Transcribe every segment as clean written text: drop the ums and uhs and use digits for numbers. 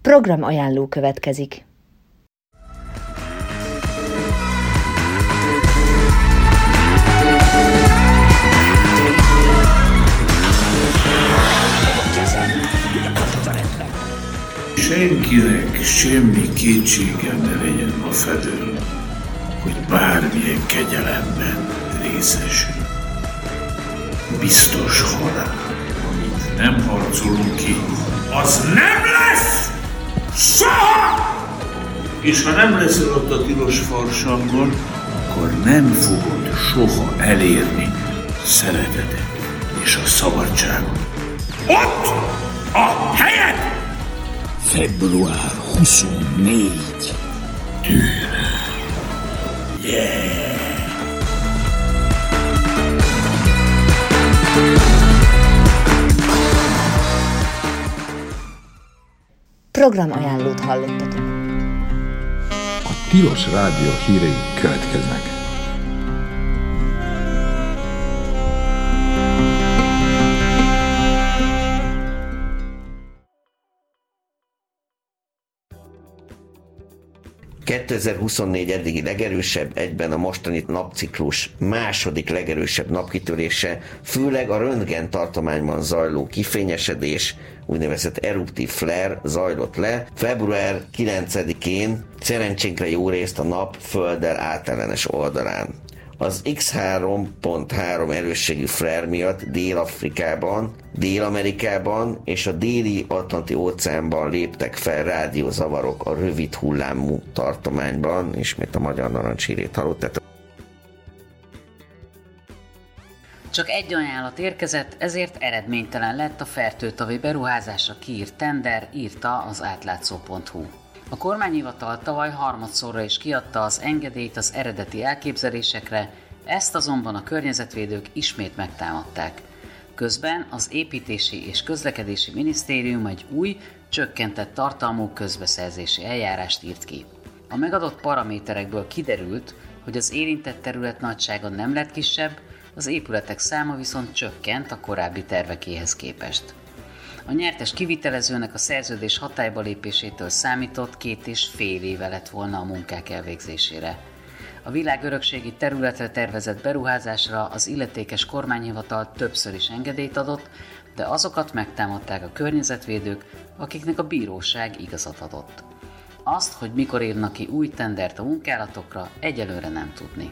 Program ajánló következik. Senkinek semmi kétségem ne legyen afelől, hogy bármilyen kegyelemben részesül. Biztos halál, amit nem harcolunk ki, az nem lesz! Soha! És ha nem leszel ott a tilos farsangon, akkor nem fogod soha elérni a szeretetet és a szabadságot. Ott a helyed! Február 24. Tűnő. Yeah! Program ajánlót hallottatok. A Tilos Rádió hírei következnek. ...2024 eddigi legerősebb, egyben a mostani napciklus második legerősebb napkitörése, főleg a röntgen tartományban zajló kifényesedés, úgynevezett eruptív flare zajlott le. Február 9-én szerencsénkre jó részt a nap földdel átellenes oldalán. Az X3.3 erősségű flare miatt Dél-Afrikában, Dél-Amerikában és a déli Atlanti óceánban léptek fel rádiózavarok a rövid hullámú tartományban, ismét a magyar narancshírét hallott. Csak egy ajánlat érkezett, ezért eredménytelen lett a fertőtavi beruházásra kiírt tender, írta az átlátszó.hu. A kormányhivatal tavaly harmadszorra is kiadta az engedélyt az eredeti elképzelésekre, ezt azonban a környezetvédők ismét megtámadták. Közben az Építési és Közlekedési Minisztérium egy új, csökkentett tartalmú közbeszerzési eljárást írt ki. A megadott paraméterekből kiderült, hogy az érintett terület nagysága nem lett kisebb, az épületek száma viszont csökkent a korábbi tervekéhez képest. A nyertes kivitelezőnek a szerződés hatályba lépésétől számított 2,5 éve lett volna a munkák elvégzésére. A világörökségi területre tervezett beruházásra az illetékes kormányhivatal többször is engedélyt adott, de azokat megtámadták a környezetvédők, akiknek a bíróság igazat adott. Azt, hogy mikor írnak ki új tendert a munkálatokra, egyelőre nem tudni.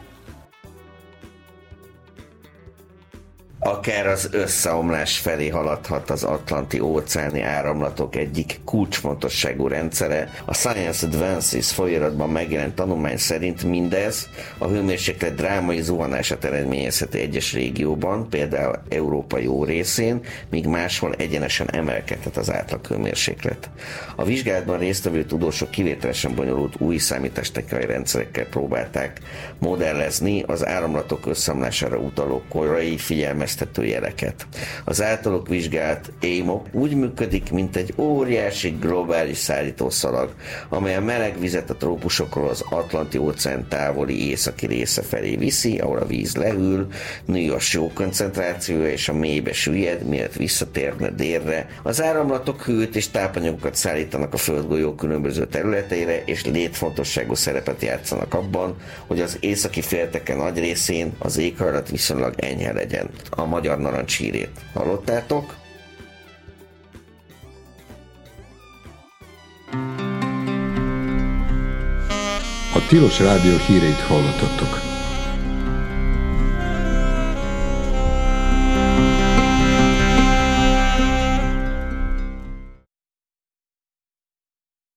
Akár az összeomlás felé haladhat az atlanti-óceáni áramlatok egyik kulcsfontosságú rendszere. A Science Advances folyóiratban megjelent tanulmány szerint mindez a hőmérséklet drámai zuhanását eredményezheti egyes régióban, például Európa jó részén, míg máshol egyenesen emelkedhet az átlag hőmérséklet. A vizsgálatban résztvevő tudósok kivételesen bonyolult új számítástechnikai rendszerekkel próbálták modellezni az áramlatok összeomlására utaló korai figyelmeztető jeleket. Az általuk vizsgált AMOC úgy működik, mint egy óriási globális szállítószalag, amely a meleg vizet a trópusokról az Atlanti-óceán távoli északi része felé viszi, ahol a víz lehűl, nő a só koncentrációja és a mélybe süllyed, mielőtt visszatérne délre. Az áramlatok hőt és tápanyagokat szállítanak a földgolyó különböző területeire, és létfontosságú szerepet játszanak abban, hogy az északi félteke nagy részén az éghajlat viszonylag enyhe legyen. A magyar narancshírét hallottátok? A Tilos Rádió híreit hallottatok.